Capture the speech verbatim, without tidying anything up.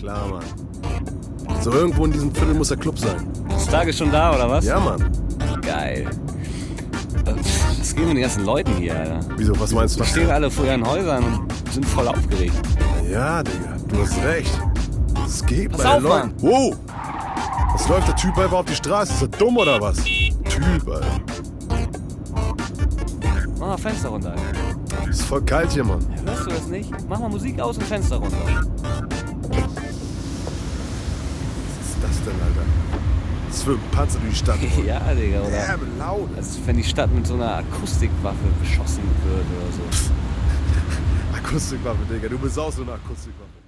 klar, Mann. So irgendwo in diesem Viertel muss der Club sein. Das Tag ist schon da, oder was? Ja, Mann. Geil. Was geht mit den ganzen Leuten hier, Alter? Wieso, was meinst du? Die stehen alle vor ihren Häusern und sind voll aufgeregt. Ja, Digga, du hast recht. Es geht Pass bei auf, den Leuten. Mann. Wow! Was läuft der Typ einfach auf die Straße? Ist er dumm oder was? Typ, Alter. Mach mal Fenster runter, Alter. Ist voll kalt hier, Mann. Hörst du das nicht? Mach mal Musik aus und Fenster runter. Was ist das denn, Alter? Das ist für ein Panzer durch die Stadt. Ja, Digga, oder? Ja, laut. Als wenn die Stadt mit so einer Akustikwaffe beschossen wird oder so. Akustikwaffe, Digga. Du bist auch so eine Akustikwaffe.